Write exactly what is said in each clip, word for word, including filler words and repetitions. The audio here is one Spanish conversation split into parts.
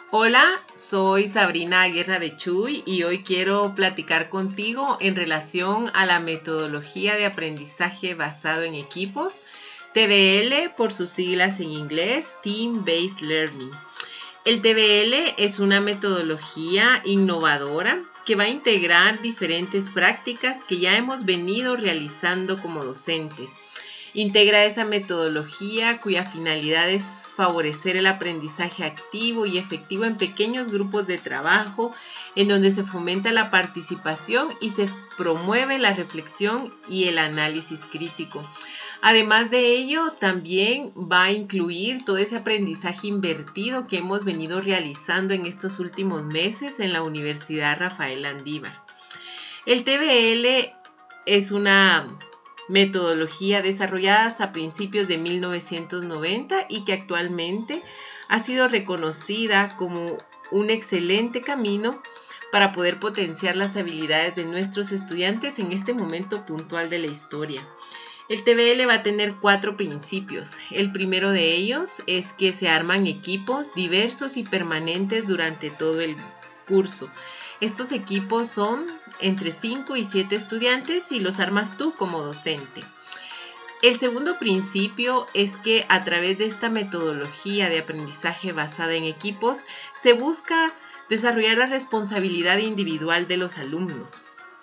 Hola, soy Sabrina Guerra de Chuy y hoy quiero platicar contigo en relación a la metodología de aprendizaje basado en equipos, T B L por sus siglas en inglés, Team Based Learning. El T B L es una metodología innovadora que va a integrar diferentes prácticas que ya hemos venido realizando como docentes. Integra esa metodología cuya finalidad es favorecer el aprendizaje activo y efectivo en pequeños grupos de trabajo, en donde se fomenta la participación y se promueve la reflexión y el análisis crítico. Además de ello, también va a incluir todo ese aprendizaje invertido que hemos venido realizando en estos últimos meses en la Universidad Rafael Landívar. El T B L es una metodología desarrollada a principios de mil novecientos noventa y que actualmente ha sido reconocida como un excelente camino para poder potenciar las habilidades de nuestros estudiantes en este momento puntual de la historia. El T B L va a tener cuatro principios. El primero de ellos es que se arman equipos diversos y permanentes durante todo el curso. Estos equipos son entre cinco y siete estudiantes y los armas tú como docente. El segundo principio es que a través de esta metodología de aprendizaje basada en equipos se busca desarrollar la responsabilidad individual de los alumnos.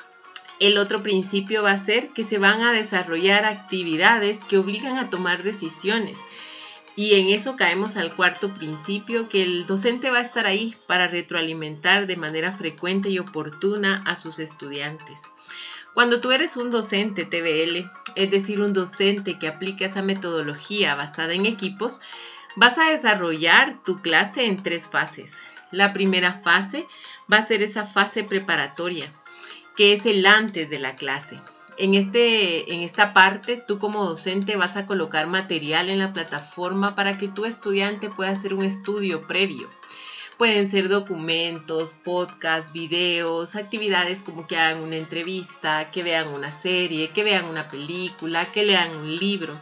El otro principio va a ser que se van a desarrollar actividades que obligan a tomar decisiones. Y en eso caemos al cuarto principio, que el docente va a estar ahí para retroalimentar de manera frecuente y oportuna a sus estudiantes. Cuando tú eres un docente T B L, es decir, un docente que aplica esa metodología basada en equipos, vas a desarrollar tu clase en tres fases. La primera fase va a ser esa fase preparatoria, que es el antes de la clase. En, este, en esta parte, tú como docente vas a colocar material en la plataforma para que tu estudiante pueda hacer un estudio previo. Pueden ser documentos, podcasts, videos, actividades como que hagan una entrevista, que vean una serie, que vean una película, que lean un libro.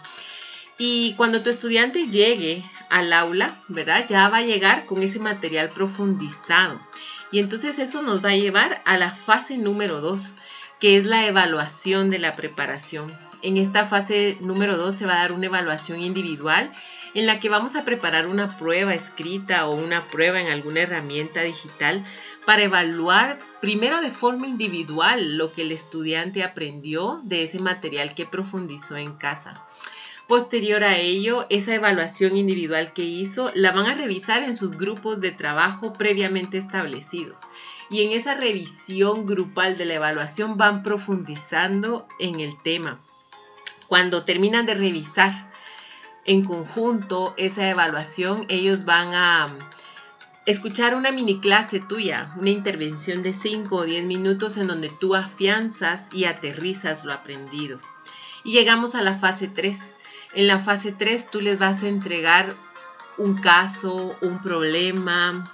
Y cuando tu estudiante llegue al aula, ¿verdad? Ya va a llegar con ese material profundizado. Y entonces eso nos va a llevar a la fase número dos, que es la evaluación de la preparación. En esta fase número dos se va a dar una evaluación individual en la que vamos a preparar una prueba escrita o una prueba en alguna herramienta digital para evaluar primero de forma individual lo que el estudiante aprendió de ese material que profundizó en casa. Posterior a ello, esa evaluación individual que hizo la van a revisar en sus grupos de trabajo previamente establecidos. Y en esa revisión grupal de la evaluación van profundizando en el tema. Cuando terminan de revisar en conjunto esa evaluación, ellos van a escuchar una mini clase tuya, una intervención de cinco o diez minutos en donde tú afianzas y aterrizas lo aprendido. Y llegamos a la fase tres. En la fase tres tú les vas a entregar un caso, un problema,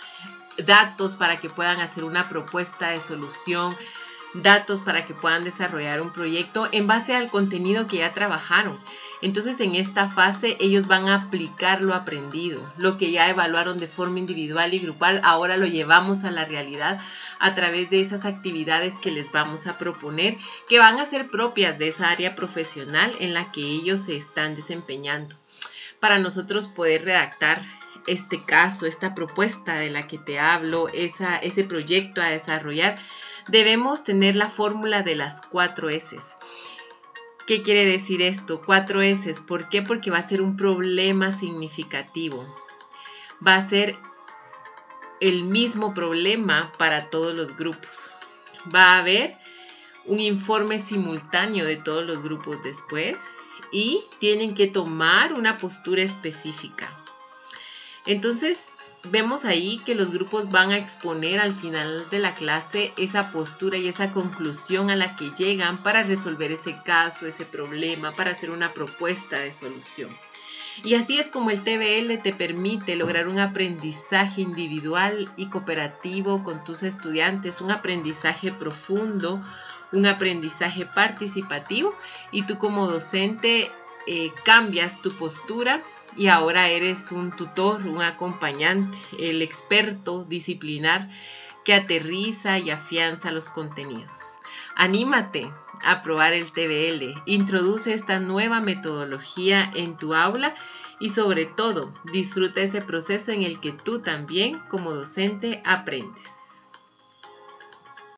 datos para que puedan hacer una propuesta de solución, datos para que puedan desarrollar un proyecto en base al contenido que ya trabajaron. Entonces, en esta fase ellos van a aplicar lo aprendido, lo que ya evaluaron de forma individual y grupal, ahora lo llevamos a la realidad a través de esas actividades que les vamos a proponer, que van a ser propias de esa área profesional en la que ellos se están desempeñando. Para nosotros poder redactar este caso, esta propuesta de la que te hablo, esa, ese proyecto a desarrollar, debemos tener la fórmula de las cuatro eses. ¿Qué quiere decir esto? Cuatro eses. ¿Por qué? Porque va a ser un problema significativo. Va a ser el mismo problema para todos los grupos. Va a haber un informe simultáneo de todos los grupos después y tienen que tomar una postura específica. Entonces, vemos ahí que los grupos van a exponer al final de la clase esa postura y esa conclusión a la que llegan para resolver ese caso, ese problema, para hacer una propuesta de solución. Y así es como el T B L te permite lograr un aprendizaje individual y cooperativo con tus estudiantes, un aprendizaje profundo, un aprendizaje participativo, y tú como docente eh, cambias tu postura y ahora eres un tutor, un acompañante, el experto disciplinar que aterriza y afianza los contenidos. Anímate a probar el T V L, introduce esta nueva metodología en tu aula y sobre todo disfruta ese proceso en el que tú también como docente aprendes.